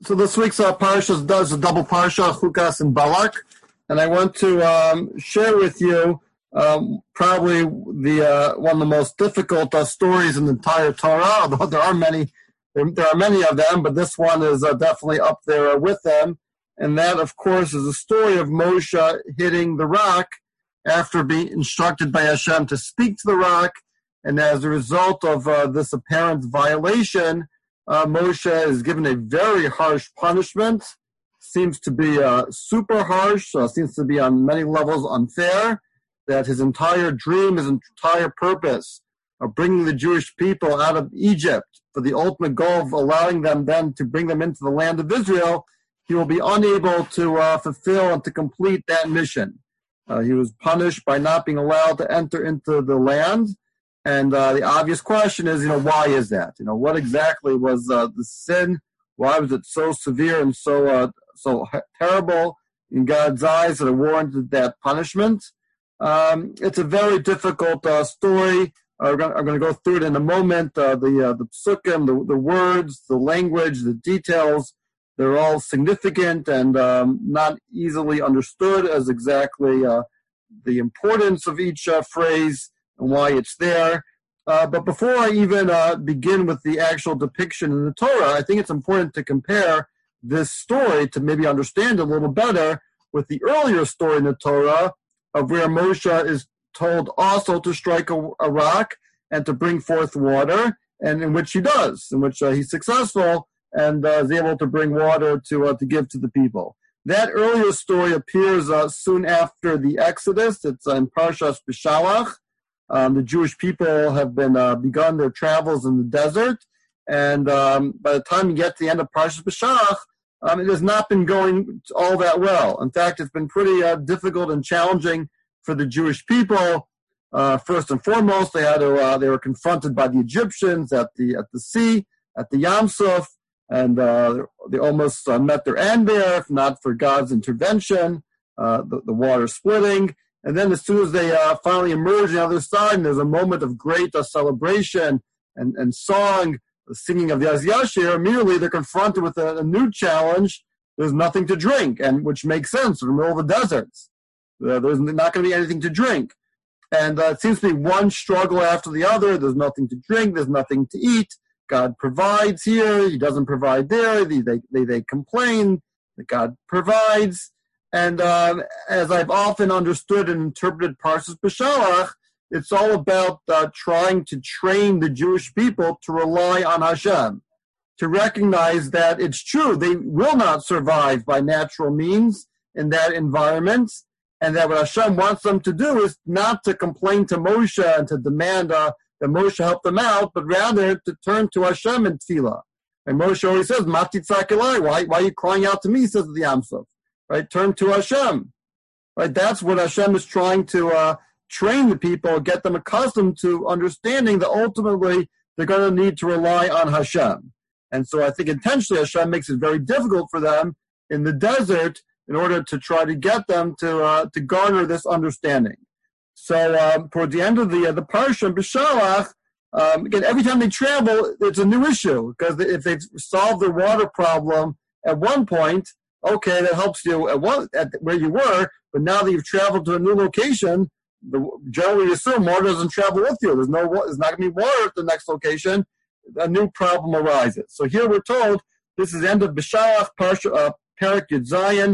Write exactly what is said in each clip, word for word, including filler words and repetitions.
So this week's uh, parsha does a double parsha, Chukas and Balak, and I want to um, share with you um, probably the uh, one of the most difficult uh, stories in the entire Torah. Although there are many, there, there are many of them, but this one is uh, definitely up there uh, with them. And that, of course, is the story of Moshe hitting the rock after being instructed by Hashem to speak to the rock, and as a result of uh, this apparent violation, Uh, Moshe is given a very harsh punishment. Seems to be uh, super harsh, uh, seems to be on many levels unfair, that his entire dream, his entire purpose of bringing the Jewish people out of Egypt for the ultimate goal of allowing them then to bring them into the land of Israel, he will be unable to uh, fulfill and to complete that mission. Uh, he was punished by not being allowed to enter into the land. And uh, the obvious question is, you know, why is that? You know, what exactly was uh, the sin? Why was it so severe and so uh, so terrible in God's eyes that it warranted that punishment? Um, it's a very difficult uh, story. Uh, I'm going to go through it in a moment. Uh, the uh, the psukim, the, the words, the language, the details, they're all significant and um, not easily understood as exactly uh, the importance of each uh, phrase and why it's there. Uh, but before I even uh, begin with the actual depiction in the Torah, I think it's important to compare this story to maybe understand a little better with the earlier story in the Torah of where Moshe is told also to strike a, a rock and to bring forth water, and in which he does, in which uh, he's successful and uh, is able to bring water to uh, to give to the people. That earlier story appears uh, soon after the Exodus. It's in Parshas Beshalach. Um, the Jewish people have been uh, begun their travels in the desert, and um, by the time you get to the end of Parshas Beshalach, um, it has not been going all that well. In fact, it's been pretty uh, difficult and challenging for the Jewish people. Uh, first and foremost, they had to uh, they were confronted by the Egyptians at the at the sea, at the Yam Suf, and uh, they almost uh, met their end there, if not for God's intervention, uh, the, the water splitting. And then as soon as they uh, finally emerge on the other side, and there's a moment of great uh, celebration and, and song, the singing of the Az Yashir, immediately they're confronted with a, a new challenge. There's nothing to drink, and which makes sense in the middle of the deserts. Uh, there's not going to be anything to drink. And uh, it seems to be one struggle after the other. There's nothing to drink. There's nothing to eat. God provides here. He doesn't provide there. They, they, they, they complain that God provides. And um, as I've often understood and interpreted Parshas Beshalach, it's all about uh, trying to train the Jewish people to rely on Hashem, to recognize that it's true, they will not survive by natural means in that environment, and that what Hashem wants them to do is not to complain to Moshe and to demand uh, that Moshe help them out, but rather to turn to Hashem in tefillah. And Moshe always says, Mati tzak elai, why, why are you crying out to me, says the Yam Suf. Right, turn to Hashem. Right, that's what Hashem is trying to uh, train the people, get them accustomed to understanding that ultimately they're going to need to rely on Hashem. And so I think intentionally Hashem makes it very difficult for them in the desert in order to try to get them to uh, to garner this understanding. So um, toward the end of the uh, the parsha Beshalach, um, again, every time they travel, it's a new issue, because if they've solved their water problem at one point, okay, that helps you at, one, at where you were, but now that you've traveled to a new location, the, generally assume water doesn't travel with you. There's no, there's not going to be water at the next location. A new problem arises. So here we're told, this is the end of Beshalach, Parsha, uh, Perek Yud Zayin,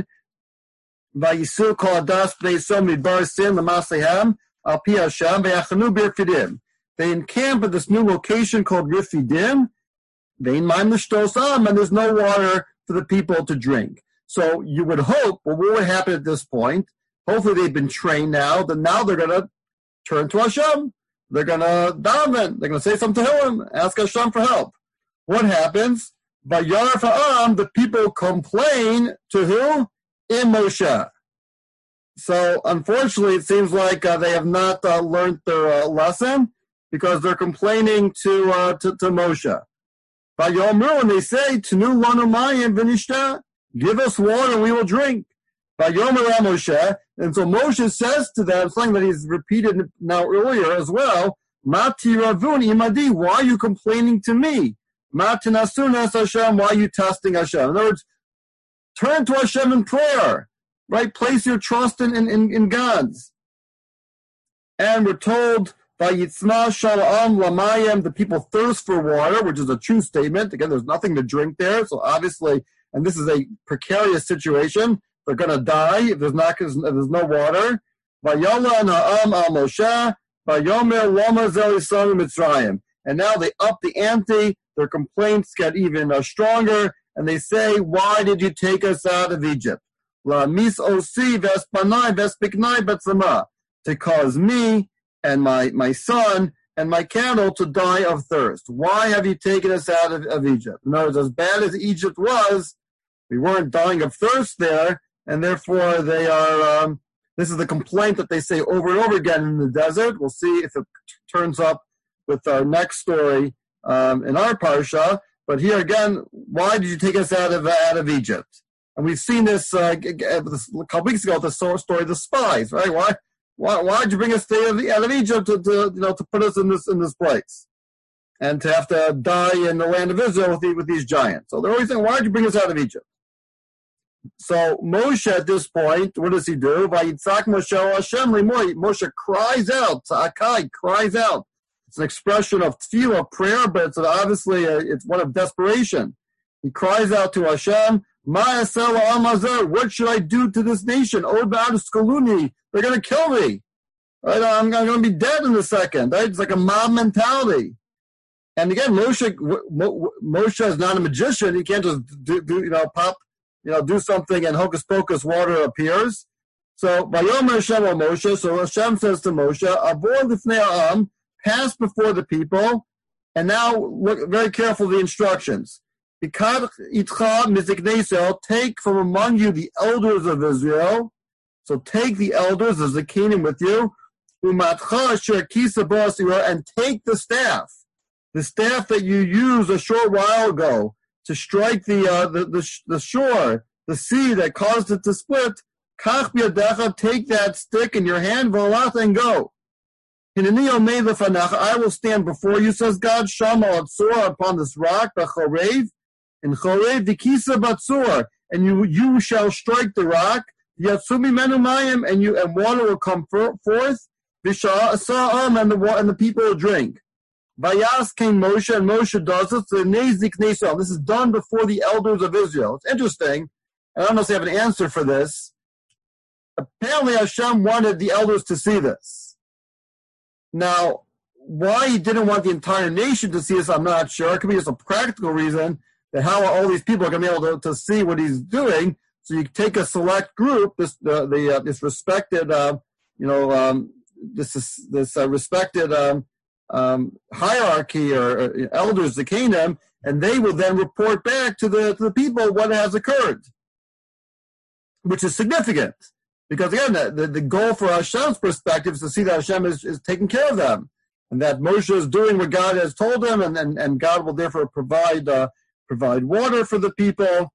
Vayisu kol adas bnei Yisrael midbar sin l'masehem al pi Hashem v'yachanu b'Refidim. They encamp at this new location called Refidim. They mind the shtos am, and there's no water for the people to drink. So you would hope, well, what would happen at this point? Hopefully they've been trained now, that now they're going to turn to Hashem. They're going to daven. They're going to say something to him, ask Hashem for help. What happens? Vayar ha'am, the people complain to who? In Moshe. So unfortunately, it seems like uh, they have not uh, learned their uh, lesson, because they're complaining to, uh, to, to Moshe. Vayomer, when they say, Tenu lanu mayim v'nishta, give us water and we will drink. Vayomer Moshe, and so Moshe says to them, something that he's repeated now earlier as well, Mati ravun imadi, why are you complaining to me? Matinasunas Hashem, why are you testing Hashem? In other words, turn to Hashem in prayer, right? Place your trust in, in, in God's. And we're told, Vayitzma Shalom Lamayim, the people thirst for water, which is a true statement. Again, there's nothing to drink there, so obviously, and this is a precarious situation. They're going to die if there's not if there's no water. Vayala Na'am Al Moshe, Vayomer Lama Zelisam Mitzrayim. And now they up the ante. Their complaints get even uh, stronger, and they say, "Why did you take us out of Egypt? La mis osi vespanai vespiknai betzama, to cause me and my my son and my cattle to die of thirst. Why have you taken us out of, of Egypt?" In other words, as bad as Egypt was, we weren't dying of thirst there, and therefore they are. Um, this is the complaint that they say over and over again in the desert. We'll see if it t- turns up with our next story um, in our parsha. But here again, why did you take us out of out of Egypt? And we've seen this, uh, a couple weeks ago, the story of the spies, right? Why, why, why did you bring us out of, out of Egypt to, to, you know, to put us in this in this place, and to have to die in the land of Israel with, the, with these giants? So they're always saying, why did you bring us out of Egypt? So Moshe at this point, what does he do? Vayitzak Moshe Hashem limoi. Moshe cries out, Tza'akai, cries out. It's an expression of tefillah, prayer, but it's obviously a, it's one of desperation. He cries out to Hashem, what should I do to this nation? Skaluni, they're going to kill me. Right? I'm, I'm going to be dead in a second. Right? It's like a mob mentality. And again, Moshe, Moshe is not a magician. He can't just do, do you know, pop, you know, do something and hocus pocus water appears. So, Vayomer Hashem al Moshe, so Hashem says to Moshe, Avor lifnei ha'am, pass before the people, and now look very careful of the instructions. Take from among you the elders of Israel. So take the elders as the kingdom with you, and take the staff, the staff that you used a short while ago to strike the uh, the, the the shore, the sea that caused it to split. Take that stick in your hand, and go. I will stand before you, says God, Shama Atzor, upon this rock, Bechorev, in Chorev Dikisa Batzor, and you you shall strike the rock, Yatsumi Menumayim, and you and water will come forth, Visha Asa'am, and the and the people will drink. Vayas came Moshe, and Moshe does it. So Nezik Nesal. This is done before the elders of Israel. It's interesting, and I don't know if they have an answer for this. Apparently, Hashem wanted the elders to see this. Now, why he didn't want the entire nation to see this, I'm not sure. It could be just a practical reason that how all these people are going to be able to, to see what he's doing. So you take a select group, this uh, the uh, this respected, uh, you know, um, this is, this uh, respected um, um, hierarchy or uh, elders of the kingdom, and they will then report back to the to the people what has occurred, which is significant. Because again, the, the goal for Hashem's perspective is to see that Hashem is, is taking care of them, and that Moshe is doing what God has told him, and, and, and God will therefore provide uh, provide water for the people.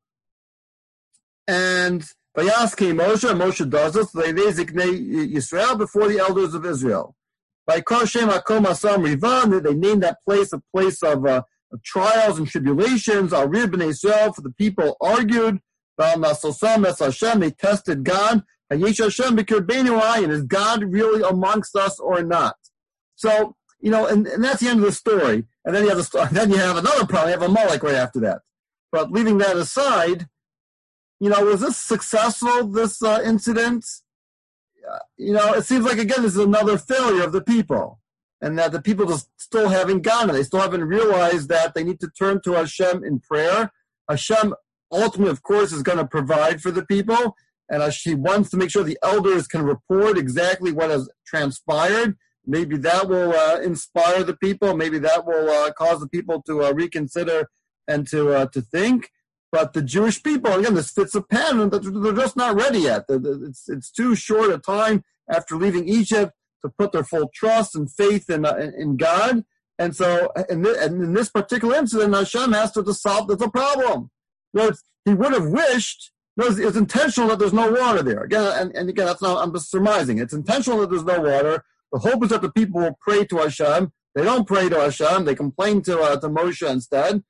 And Vayas came Moshe, and Moshe does this. They designate Yisrael before the elders of Israel. By Kol Shem Hakom Asam Rivan, they named that place a place of, uh, of trials and tribulations. Al Rib Bnei Israel, for the people argued. Val Nasosam Es Hashem, they tested God. Is God really amongst us or not? So, you know, and, and that's the end of the story. And then you have a story, then you have another problem. You have Amalek right after that. But leaving that aside, you know, was this successful, this uh, incident? Uh, you know, it seems like, again, this is another failure of the people. And that the people just still haven't gotten it. They still haven't realized that they need to turn to Hashem in prayer. Hashem, ultimately, of course, is going to provide for the people. And she wants to make sure the elders can report exactly what has transpired. Maybe that will uh, inspire the people. Maybe that will uh, cause the people to uh, reconsider and to uh, to think. But the Jewish people, again, this fits a pattern that they're just not ready yet. It's it's too short a time after leaving Egypt to put their full trust and faith in uh, in God. And so, in, th- in this particular incident, Hashem has to solve the problem. You know, he would have wished. No, it's, it's intentional that there's no water there. Again, and, and again, that's not, I'm just surmising. It's intentional that there's no water. The hope is that the people will pray to Hashem. They don't pray to Hashem. They complain to uh, to Moshe instead.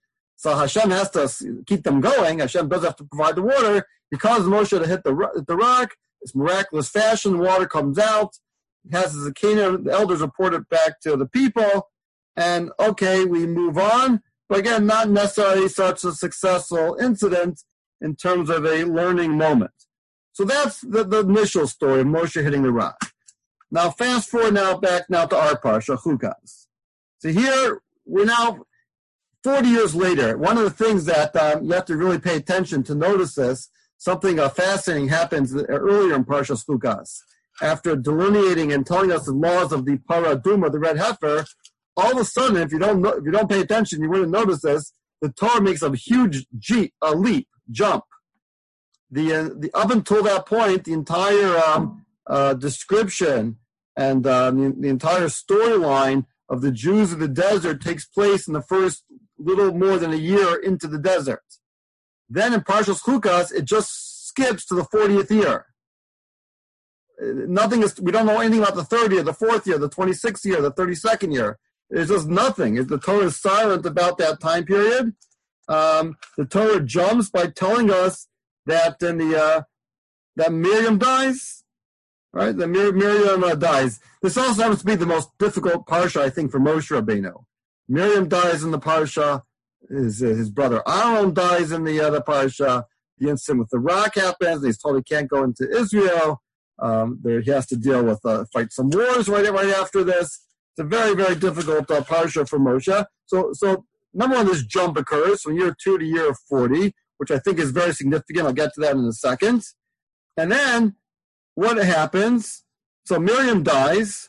So Hashem has to keep them going. Hashem does have to provide the water. He causes Moshe to hit the, the rock. It's miraculous fashion. Water comes out. He has his Zakina. The elders report it back to the people. And okay, we move on. But again, not necessarily such a successful incident in terms of a learning moment. So that's the, the initial story of Moshe hitting the rock. Now, fast forward now back now to our parsha, Chukas. So here, we're now forty years later. One of the things that um, you have to really pay attention to notice this, something uh, fascinating happens earlier in Parshas Chukas. After delineating and telling us the laws of the paraduma, the red heifer, all of a sudden, if you don't know, if you don't pay attention, you wouldn't notice this. The Torah makes a huge G, a leap, jump. The uh, the up until that point, the entire um, uh, description and uh, the, the entire storyline of the Jews of the desert takes place in the first little more than a year into the desert. Then in Parshas Chukas, it just skips to the fortieth year. Nothing is. We don't know anything about the third year, the fourth year, the twenty-sixth year, the thirty-second year. There's just nothing. The Torah is silent about that time period. Um, the Torah jumps by telling us that in the uh, that Miriam dies, right? That Mir- Miriam uh, dies. This also happens to be the most difficult parsha, I think, for Moshe Rabbeinu. Miriam dies in the parsha. His uh, his brother Aaron dies in the other parsha. The incident with the rock happens. And he's told he can't go into Israel. Um, there he has to deal with uh, fight some wars right right after this. It's a very, very difficult uh, parsha for Moshe. So, so number one, this jump occurs from year two to year forty, which I think is very significant. I'll get to that in a second. And then what happens? So Miriam dies.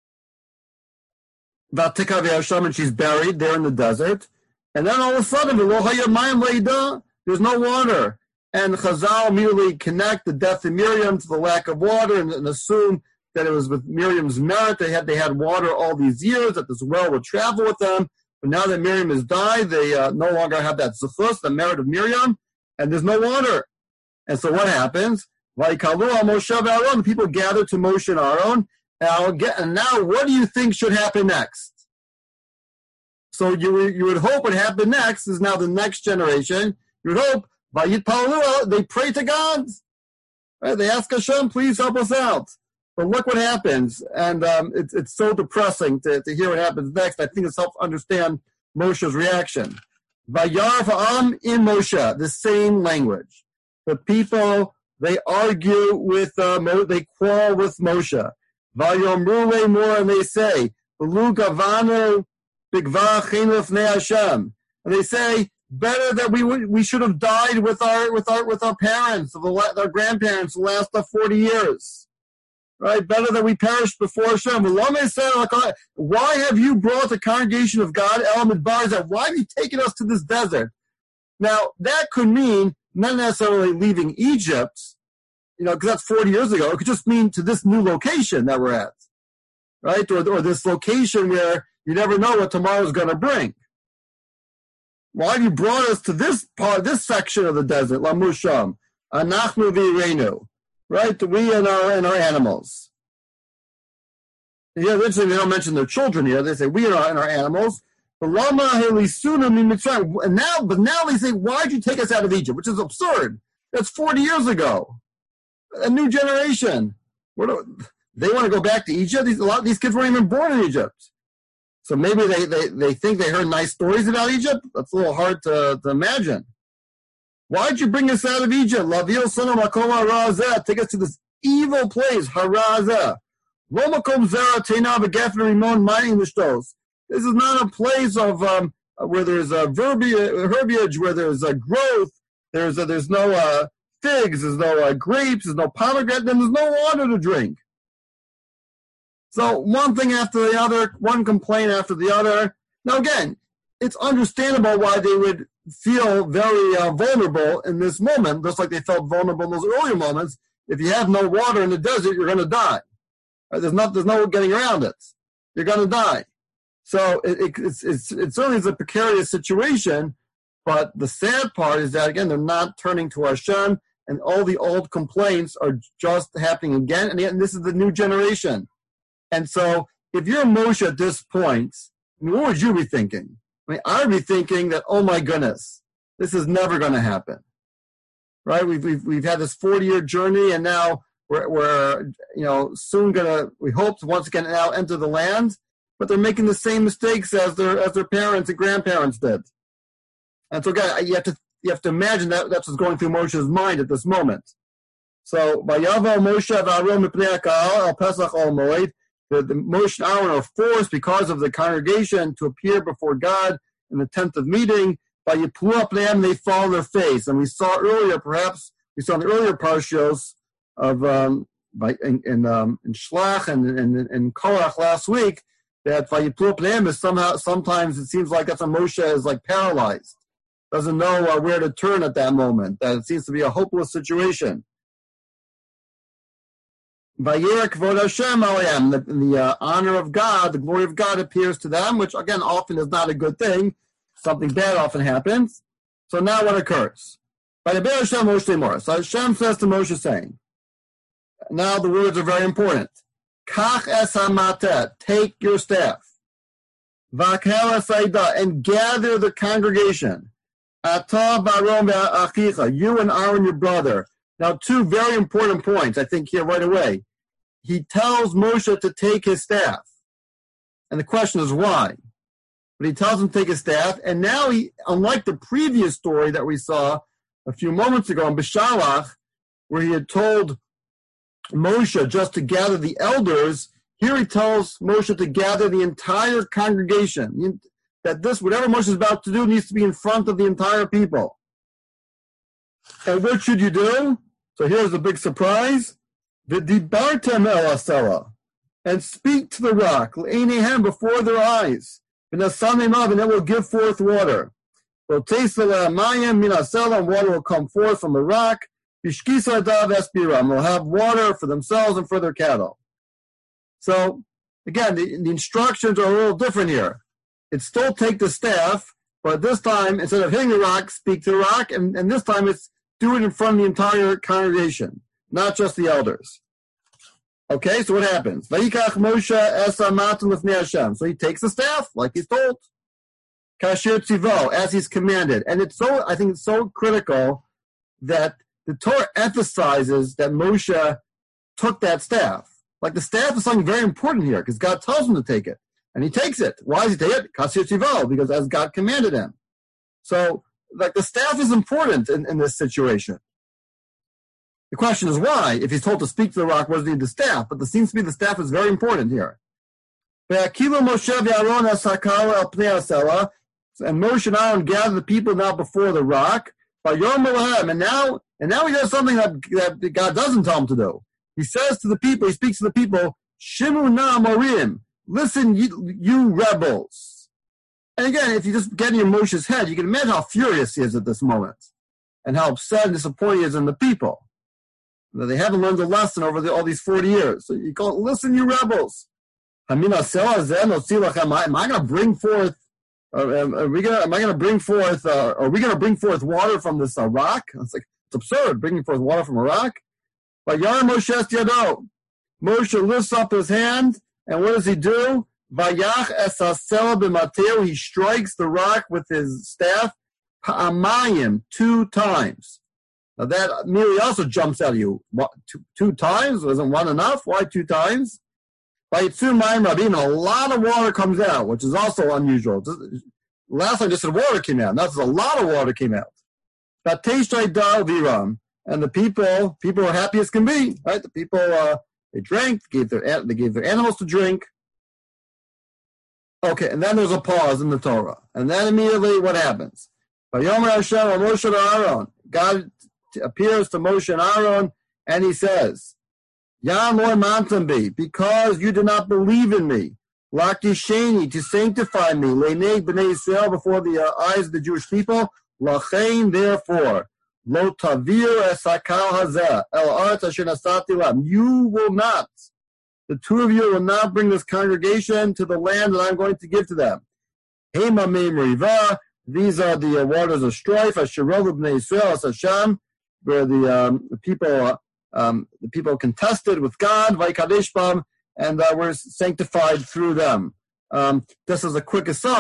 And she's buried there in the desert. And then all of a sudden, there's no water. And Chazal immediately connect the death of Miriam to the lack of water and, and assume that it was with Miriam's merit. They had they had water all these years, that this well would travel with them. But now that Miriam has died, they uh, no longer have that zechus, the merit of Miriam, and there's no water. And so what happens? The people gather to Moshe and Aaron. And, I'll get, and now what do you think should happen next? So you, you would hope what happened next is now the next generation. You would hope, they pray to God. Right? They ask Hashem, please help us out. But look what happens, and um, it's it's so depressing to, to hear what happens next. I think it's helped understand Moshe's reaction. Vayar va'am in Moshe, the same language. The people, they argue with, uh, Mo, they quarrel with Moshe. Vayomru more, and they say, V'lu gavanu bigva chenu lifnei Hashem. And they say, better that we would, we should have died with our with our with our parents, with our grandparents, the last uh, forty years. Right, better that we perished before Hashem. Why have you brought the congregation of God, El Midbar? Why have you taken us to this desert? Now, that could mean not necessarily leaving Egypt, you know, because that's forty years ago. It could just mean to this new location that we're at, right? Or, or this location where you never know what tomorrow's going to bring. Why have you brought us to this part, this section of the desert? Lamusham, Anachnu v'Irenu. Right, we and our and our animals. Yeah, eventually they don't mention their children here. They say we and our, and our animals. And now, but now they say, why did you take us out of Egypt? Which is absurd. That's forty years ago. A new generation. What do, they want to go back to Egypt? These, a lot of these kids weren't even born in Egypt. So maybe they, they, they think they heard nice stories about Egypt. That's a little hard to, to imagine. Why'd you bring us out of Egypt? Lavil Sonu Makom Harazeh. Take us to this evil place, Harazeh. Lomakom Zera Tena V'Gefen Rimon Mining Mishtos. This is not a place of um, where there's a verbiage, where there's a growth. There's a, there's no uh, figs. There's no uh, grapes. There's no pomegranate. And there's no water to drink. So one thing after the other, one complaint after the other. Now again, it's understandable why they would feel very uh, vulnerable in this moment, just like they felt vulnerable in those earlier moments. If you have no water in the desert, you're going to die. Right? There's not, there's no getting around it. You're going to die. So it, it, it's, it's, it certainly is a precarious situation, but the sad part is that, again, they're not turning to Hashem, and all the old complaints are just happening again, and, and this is the new generation. And so if you're Moshe at this point, I mean, what would you be thinking? I mean, I would be thinking that, oh my goodness, this is never going to happen, right? We've, we've, we've had this forty-year journey, and now we're, we're you know, soon going to, we hope to once again now enter the land, but they're making the same mistakes as their, as their parents and grandparents did. And so again, you have to, you have to imagine that that's what's going through Moshe's mind at this moment. So, Vayavo Moshe v'Aaron mipnei hakahal al Pesach ol Moed, the, the Moshe and Aaron are forced because of the congregation to appear before God in the tent of meeting. By Yiplu Pneim, they fall on their face. And we saw earlier, perhaps we saw in the earlier parshos of um, by in in, um, in Shlach and in, in Korach last week, that Vayiplu Pneim is somehow sometimes it seems like that's when Moshe is like paralyzed, doesn't know uh, where to turn at that moment. That it seems to be a hopeless situation. Vayer Kvod Hashem Alayim, the, the uh, honor of God, the glory of God appears to them, which again often is not a good thing. Something bad often happens. So now what occurs? By the Hashem Moshe Mor. So Hashem says to Moshe, saying, now the words are very important. Kach es hamatet, take your staff. Vakhel esaida, and gather the congregation. Atah baron ve'achicha, you and Aaron your brother. Now two very important points, I think, here right away. He tells Moshe to take his staff. And the question is why? But he tells him to take his staff, and now he, unlike the previous story that we saw a few moments ago in Beshalach, where he had told Moshe just to gather the elders, here he tells Moshe to gather the entire congregation. That this, whatever Moshe is about to do, needs to be in front of the entire people. And what should you do? So here's the big surprise. V'dibartem el asela, and speak to the rock, l'einehem, before their eyes, v'nasamim av, and it will give forth water. V'otesel mayim min asela, and water will come forth from the rock. V'shkisa dav espiram, will have water for themselves and for their cattle. So again, the, the instructions are a little different here. It's still take the staff, but this time, instead of hitting the rock, speak to the rock, and, and this time it's do it in front of the entire congregation, not just the elders. Okay, so what happens? Vayikach Moshe es hamatim lifnei Hashem. So he takes the staff, like he's told. Kasher tzivo, as he's commanded. And it's so, I think it's so critical that the Torah emphasizes that Moshe took that staff. Like the staff is something very important here, because God tells him to take it. And he takes it. Why does he take it? Kasher tzivo, because as God commanded him. So, like the staff is important in, in this situation. The question is why? If he's told to speak to the rock, what does he need the staff? But it seems to be the staff is very important here. And Moshe and Aaron gather the people now before the rock. And now, and now he does something that, that God doesn't tell him to do. He says to the people, he speaks to the people, Shimu na morim, listen, you, you rebels. And again, if you just get in your Moshe's head, you can imagine how furious he is at this moment and how upset and disappointed he is in the people. That they haven't learned a lesson over the, all these forty years. So you go, listen, you rebels. Am I going to bring forth, uh, are we gonna, am I going to bring forth, uh, are we going to bring forth water from this uh, rock? It's like, it's absurd, bringing forth water from a rock. But Yar Moshe Yado, Moshe lifts up his hand, and what does he do? Vayach es hasela b'mateo, he strikes the rock with his staff, pa'amayim, two times. Now that immediately also jumps out of you. What, two, two times? Wasn't one enough? Why two times? By Yitzur Mayim Rabin, a lot of water comes out, which is also unusual. Last time just said water came out. Now a lot of water came out. And the people, people are happy as can be, right? The people, uh, they drank, gave their, they gave their animals to drink. Okay, and then there's a pause in the Torah. And then immediately what happens? Vayomer Hashem Moshe Aaron. God appears to Moshe and Aaron, and he says, Yam Loi Mantambi, because you do not believe in me, Lakisheni, to sanctify me, Leinei B'nai Yisrael, before the uh, eyes of the Jewish people, Lachein, therefore, Lo Tavir es Hakal Hazeh, El Aretz Asher Nasati Lam, you will not, the two of you will not bring this congregation to the land that I'm going to give to them. Hema Meim Riva, these are the uh, waters of strife, Asherolu B'nai Yisrael, as Hashem, where the, um, the people uh, um, the people contested with God, Vaikadeshbam, and uh, were sanctified through them. Um, just as a quick aside,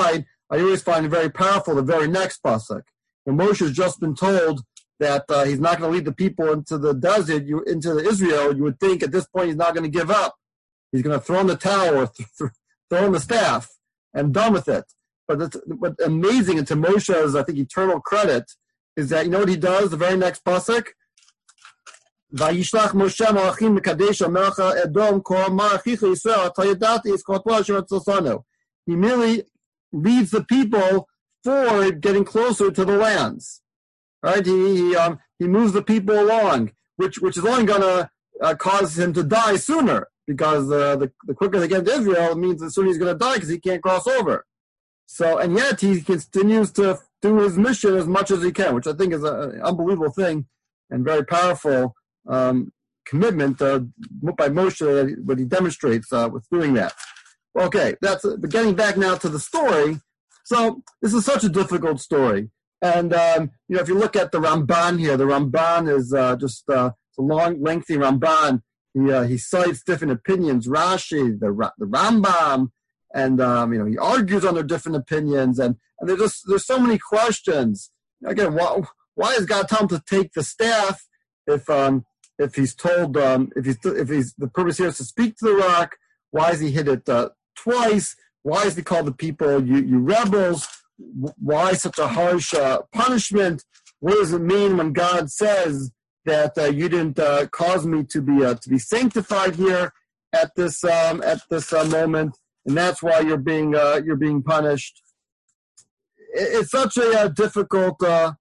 I always find it very powerful, the very next pasuk. When Moshe has just been told that uh, he's not going to lead the people into the desert, you, into the Israel, you would think at this point he's not going to give up. He's going to throw in the towel or th- th- throw in the staff and done with it. But it's, what's amazing, and to Moshe's, I think, eternal credit, is that, you know what he does, the very next pasuk? Vayishlach Moshe malachim mekadesh melcha Edom kol marachicha Yisrael tayadati is kol asher. He merely leads the people forward, getting closer to the lands. Right? He he, um, he moves the people along, which which is only going to uh, cause him to die sooner, because uh, the the quicker they get to Israel, it means the sooner he's going to die because he can't cross over. So, and yet he continues to do his mission as much as he can, which I think is an unbelievable thing and very powerful um, commitment uh, by Moshe, what he demonstrates uh, with doing that. Okay, that's uh, but getting back now to the story. So this is such a difficult story, and um, you know, if you look at the Ramban here, the Ramban is uh, just uh, it's a long, lengthy Ramban. He uh, he cites different opinions, Rashi, the the Rambam, and um, you know, he argues on their different opinions, and, and there's just there's so many questions. Again, why why is God telling him to take the staff if um if he's told um if he's if he's the purpose here is to speak to the rock? Why is he hit it uh, twice? Why is he called the people you you rebels? Why such a harsh uh, punishment? What does it mean when God says that uh, you didn't uh, cause me to be uh, to be sanctified here at this um, at this uh, moment, and that's why you're being uh, you're being punished? It, it's such a uh, difficult. Uh,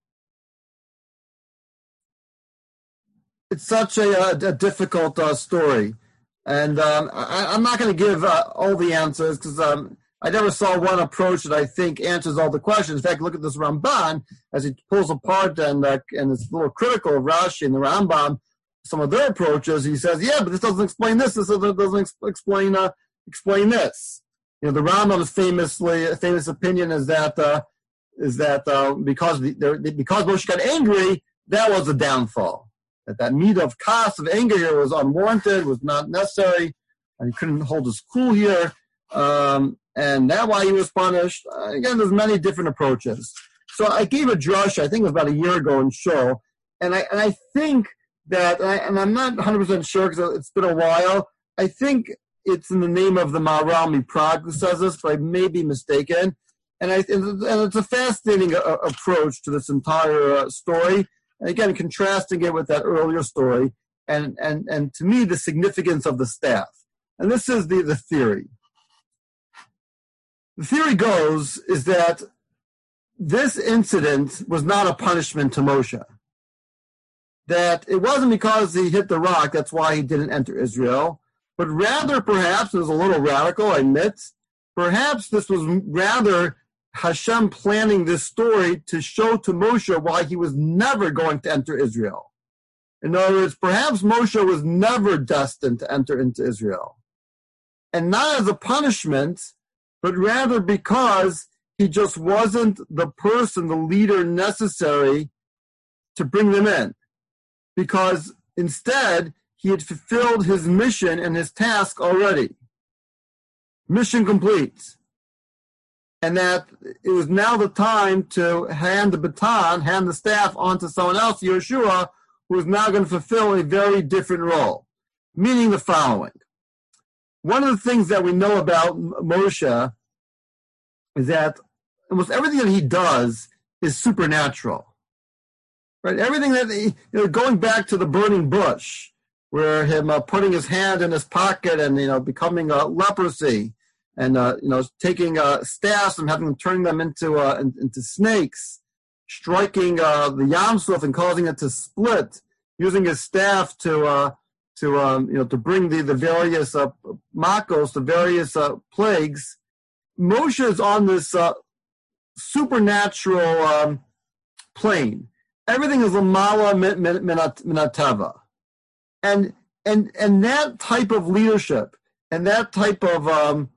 it's such a, a, a difficult uh, story, and um, I, I'm not going to give uh, all the answers because um, I never saw one approach that I think answers all the questions. In fact, look at this Ramban as he pulls apart and uh, and is a little critical of Rashi and the Rambam, some of their approaches. He says, "Yeah, but this doesn't explain this. This doesn't ex- explain uh, explain this." You know, the Rambam's famously famous opinion is that uh, is that uh, because the, because Moshe got angry, that was a downfall. That that need of kas of anger here was unwarranted, was not necessary, and he couldn't hold his cool here. Um, And that's why he was punished. Uh, again, there's many different approaches. So I gave a drush, I think it was about a year ago in Shul, and I and I think that, and, I, and I'm not one hundred percent sure because it's been a while, I think it's in the name of the Maharal Miprag who says this, but I may be mistaken. And, I, and it's a fascinating uh, approach to this entire uh, story. And again, contrasting it with that earlier story, and, and, and to me, the significance of the staff. And this is the, the theory. The theory goes is that this incident was not a punishment to Moshe. That it wasn't because he hit the rock, that's why he didn't enter Israel, but rather perhaps, it was a little radical, I admit, perhaps this was rather Hashem planning this story to show to Moshe why he was never going to enter Israel. In other words, perhaps Moshe was never destined to enter into Israel. And not as a punishment, but rather because he just wasn't the person, the leader necessary to bring them in. Because instead, he had fulfilled his mission and his task already. Mission complete. And that it was now the time to hand the baton, hand the staff on to someone else, Yeshua, who is now going to fulfill a very different role. Meaning the following. One of the things that we know about Moshe is that almost everything that he does is supernatural. Right? Everything that, he, you know, going back to the burning bush, where him uh, putting his hand in his pocket and, you know, becoming uh, leprosy, and, uh, you know, taking uh, staffs and having them turning them into uh, in, into snakes, striking uh, the Yam Suf and causing it to split, using his staff to, uh, to um, you know, to bring the, the various uh, makos, the various uh, plagues. Moshe is on this uh, supernatural um, plane. Everything is lamala minatava. And, and, and that type of leadership and that type of um,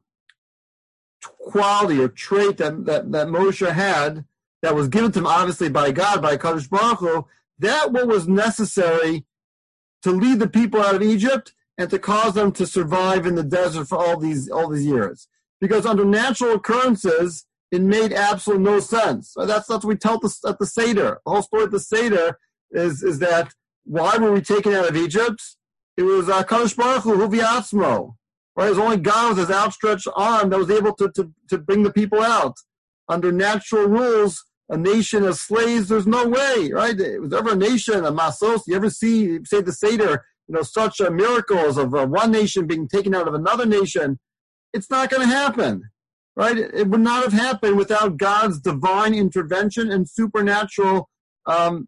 quality or trait that, that, that Moshe had, that was given to him obviously by God, by Kadosh Baruch Hu, that what was necessary to lead the people out of Egypt and to cause them to survive in the desert for all these all these years. Because under natural occurrences, It made absolutely no sense. That's, that's what we tell the, at the Seder. The whole story of the Seder is, is that why were we taken out of Egypt? It was uh, Kadosh Baruch Hu, Hu V'Atzmo. Right? It was only God with his outstretched arm that was able to, to, to bring the people out. Under natural rules, a nation as slaves, there's no way, right? It was ever a nation, a masos, you ever see, say the Seder, you know, such uh, miracles of uh, one nation being taken out of another nation. It's not going to happen, right? It, it would not have happened without God's divine intervention and supernatural um,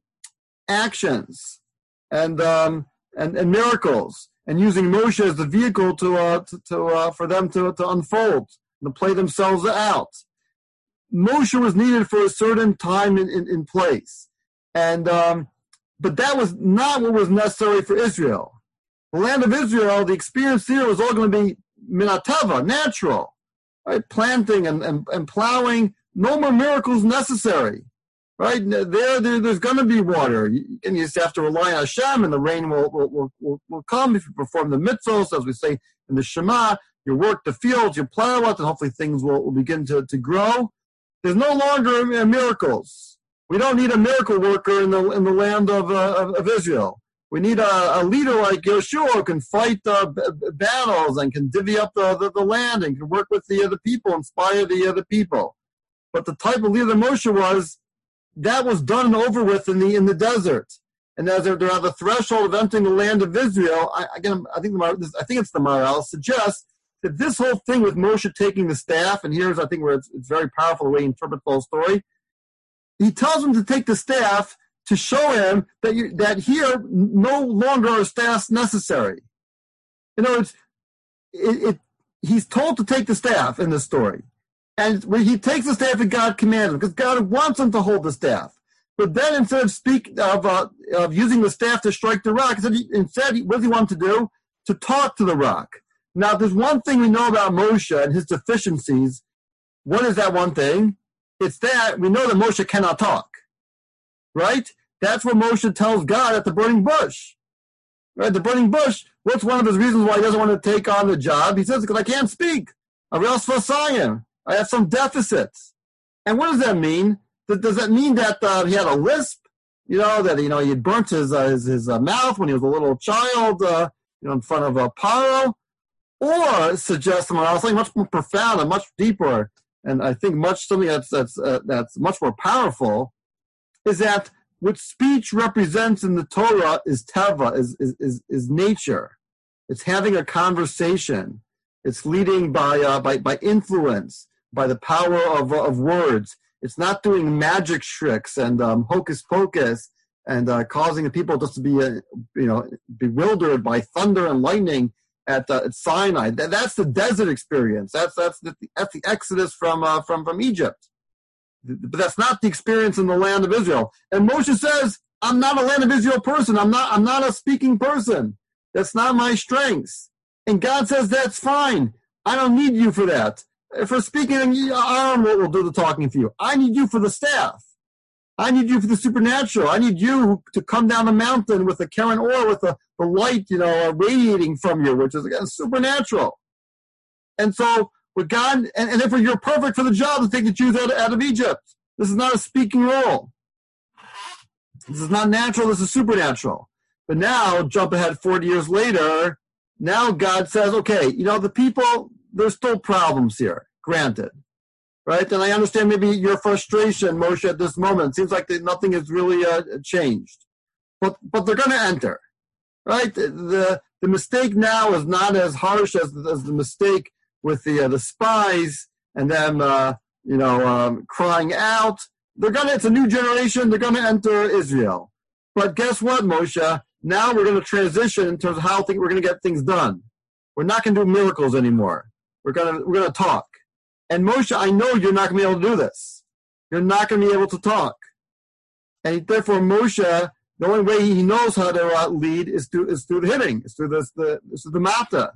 actions and, um, and and miracles, and using Moshe as the vehicle to uh, to, to uh, for them to to unfold, to play themselves out. Moshe was needed for a certain time in, in, in place, and um, but that was not what was necessary for Israel. The land of Israel, the experience here was all going to be minatava, natural, right? Planting and, and, and plowing, no more miracles necessary, right? There, there there's going to be water, and you just have to rely on Hashem, and the rain will will, will, will come if you perform the mitzvos, as we say in the Shema. You work the fields, you plow it, and hopefully things will, will begin to, to grow. There's no longer miracles. We don't need a miracle worker in the in the land of uh, of, of Israel. We need a, a leader like Yeshua who can fight uh, b- battles and can divvy up the, the, the land and can work with the other people, inspire the other people. But the type of leader that Moshe was, that was done and over with in the in the desert. And as they're, they're at the threshold of entering the land of Israel, I, again, I think the, I think it's the Maharal suggests that this whole thing with Moshe taking the staff, and here's I think where it's, it's very powerful the way he interprets the whole story. He tells him to take the staff to show him that you, that here no longer are staffs necessary. In other words, it, it, he's told to take the staff in this story. And when he takes the staff that God commanded him, because God wants him to hold the staff. But then instead of speak of, uh, of using the staff to strike the rock, instead, he, instead what does he want to do? To talk to the rock. Now, if there's one thing we know about Moshe and his deficiencies, what is that one thing? It's that we know that Moshe cannot talk. Right? That's what Moshe tells God at the burning bush. Right? The burning bush, what's one of his reasons why he doesn't want to take on the job? He says, because I can't speak. I have some deficits. And what does that mean? Does that mean that uh, he had a lisp? You know, that you know he had burnt his uh, his, his uh, mouth when he was a little child, uh, you know, in front of a Paro? Or suggests something much more profound and much deeper, and I think much something that's that's uh, that's much more powerful, is that what speech represents in the Torah is teva, is is is, is nature. It's having a conversation. It's leading by uh, by by influence, by the power of of words. It's not doing magic tricks and um, hocus pocus and uh, causing the people just to be uh, you know bewildered by thunder and lightning at, uh, at Sinai. That, that's the desert experience. That's that's the, that's the exodus from uh, from from Egypt. But that's not the experience in the land of Israel. And Moshe says, "I'm not a land of Israel person. I'm not. I'm not a speaking person. That's not my strengths." And God says, "That's fine. I don't need you for that. For speaking, Aaron will, will do the talking for you. I need you for the staff. I need you for the supernatural. I need you to come down the mountain with a Karen or with the, the light, you know, radiating from you, which is again supernatural." And so, with God, and, and therefore you're perfect for the job to take the Jews out, out of Egypt. This is not a speaking role. This is not natural. This is supernatural. But now, jump ahead forty years later. Now God says, "Okay, you know the people. There's still problems here. Granted." Right? And I understand maybe your frustration, Moshe, at this moment. It seems like nothing has really uh, changed. But but they're going to enter. Right? The the mistake now is not as harsh as, as the mistake with the uh, the spies and them, uh, you know, um, crying out. They're going to, it's a new generation. They're going to enter Israel. But guess what, Moshe? Now we're going to transition in terms of how think we're going to get things done. We're not going to do miracles anymore. We're going to we're going to talk. And Moshe, I know you're not going to be able to do this. You're not going to be able to talk. And therefore, Moshe, the only way he knows how to uh, lead is through is through the hitting. It's through this the this is the mata.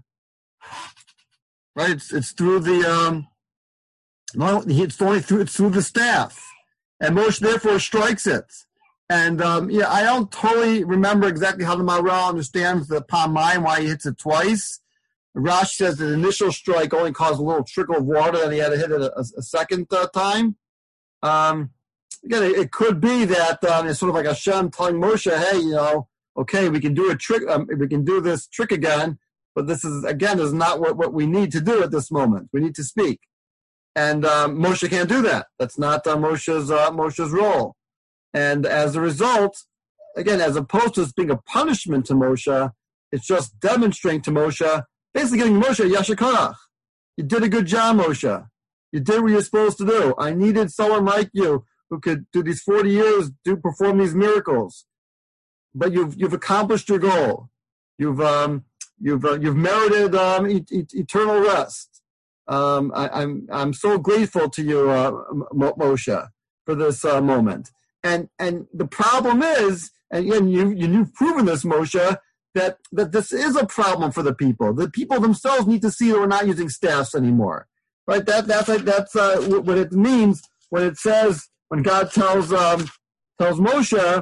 Right? It's it's through the um. No, it's only through it's through the staff, and Moshe therefore strikes it. And um, yeah, I don't totally remember exactly how the Maharal understands the Pamayim, why he hits it twice. Rashi says that the initial strike only caused a little trickle of water, and he had to hit it a, a second uh, time. Um, again, it, it could be that um, it's sort of like Hashem telling Moshe, "Hey, you know, okay, we can do a trick, um, we can do this trick again, but this is again is not what, what we need to do at this moment. We need to speak." And um, Moshe can't do that. That's not uh, Moshe's uh, Moshe's role. And as a result, again, as opposed to this being a punishment to Moshe, it's just demonstrating to Moshe, basically giving Moshe Yasher Koach. You did a good job, Moshe. You did what you're supposed to do. I needed someone like you who could do these forty years, do perform these miracles. But you've you've accomplished your goal. You've um, you've uh, you've merited um, e- e- eternal rest. Um, I, I'm I'm so grateful to you, uh, M- Moshe, for this uh, moment. And and the problem is, and again, you you've proven this, Moshe, that that this is a problem for the people. The people themselves need to see that we're not using staffs anymore, right? That that's like that's uh, what it means when it says when God tells um, tells Moshe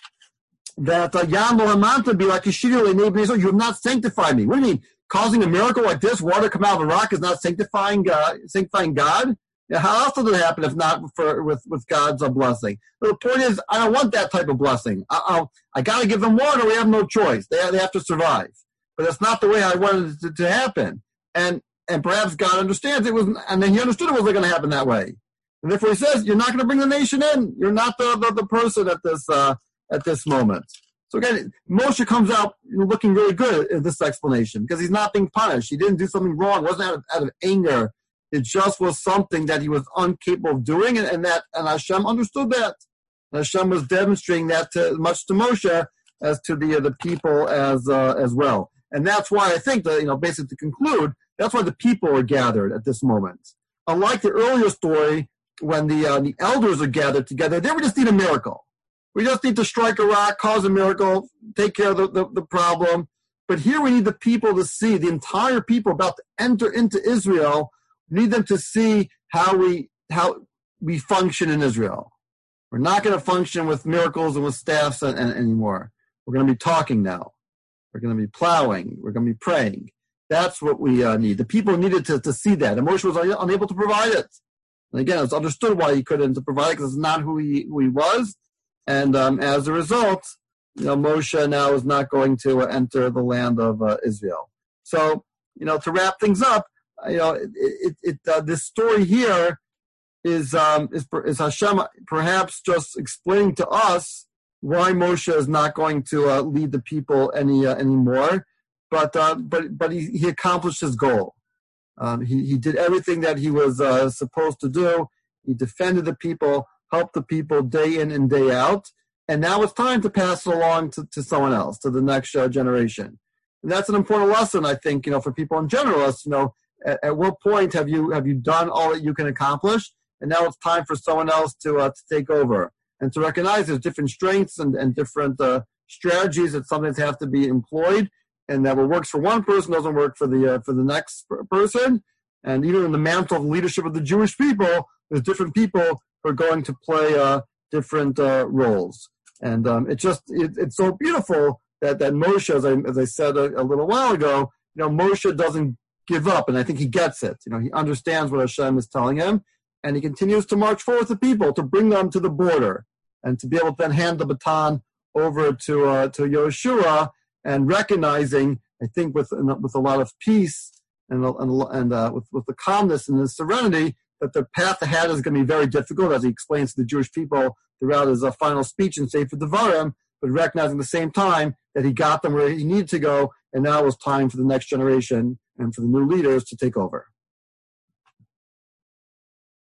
that Yam lo hamanta be like you have not sanctified me. What do you mean? Causing a miracle like this, water come out of a rock, is not sanctifying God? Sanctifying God? Yeah, how else did it happen if not for with, with God's uh, blessing? But the point is, I don't want that type of blessing. I, I'll, I got to give them water. We have no choice. They, they have to survive. But that's not the way I wanted it to, to happen. And and perhaps God understands it was, and then He understood it wasn't going to happen that way. And therefore He says, "You're not going to bring the nation in. You're not the the, the person at this uh, at this moment." So again, Moshe comes out looking really good in this explanation because he's not being punished. He didn't do something wrong. It wasn't out of, out of anger. It just was something that he was incapable of doing, and, and that and Hashem understood that. And Hashem was demonstrating that to, as much to Moshe as to the uh, the people as uh, as well. And that's why I think that, you know, basically to conclude, that's why the people are gathered at this moment. Unlike the earlier story, when the uh, the elders are gathered together, they would just need a miracle. We just need to strike a rock, cause a miracle, take care of the, the, the problem. But here we need the people to see, the entire people about to enter into Israel. We need them to see how we how we function in Israel. We're not going to function with miracles and with staffs and, and, anymore. We're going to be talking now. We're going to be plowing. We're going to be praying. That's what we uh, need. The people needed to, to see that. And Moshe was unable to provide it. And again, it's understood why he couldn't provide it, because it's not who he, who he was. And um, as a result, you know, Moshe now is not going to uh, enter the land of uh, Israel. So, you know, to wrap things up, you know, it, it, it uh, this story here is um, is is Hashem perhaps just explaining to us why Moshe is not going to uh, lead the people any uh, anymore. But uh, but but he, he accomplished his goal. Um, he he did everything that he was uh, supposed to do. He defended the people, helped the people day in and day out, and now it's time to pass it along to, to someone else, to the next uh, generation. And that's an important lesson, I think, you know, for people in general. Is, you know, at, at what point have you have you done all that you can accomplish, and now it's time for someone else to uh, to take over and to recognize there's different strengths and and different uh, strategies that sometimes have to be employed, and that what works for one person doesn't work for the uh, for the next person. And even in the mantle of leadership of the Jewish people, there's different people who are going to play uh, different uh, roles. And um, it just it, it's so beautiful that that Moshe, as I as I said a, a little while ago, you know, Moshe doesn't give up, and I think he gets it. You know, he understands what Hashem is telling him, and he continues to march forward to people to bring them to the border, and to be able to then hand the baton over to uh, to Yoshua, and recognizing, I think, with with a lot of peace and and, and uh, with with the calmness and the serenity, that the path ahead is going to be very difficult, as he explains to the Jewish people throughout his uh, final speech in Sefer Devarim, but recognizing at the same time that he got them where he needed to go, and now it was time for the next generation and for the new leaders to take over.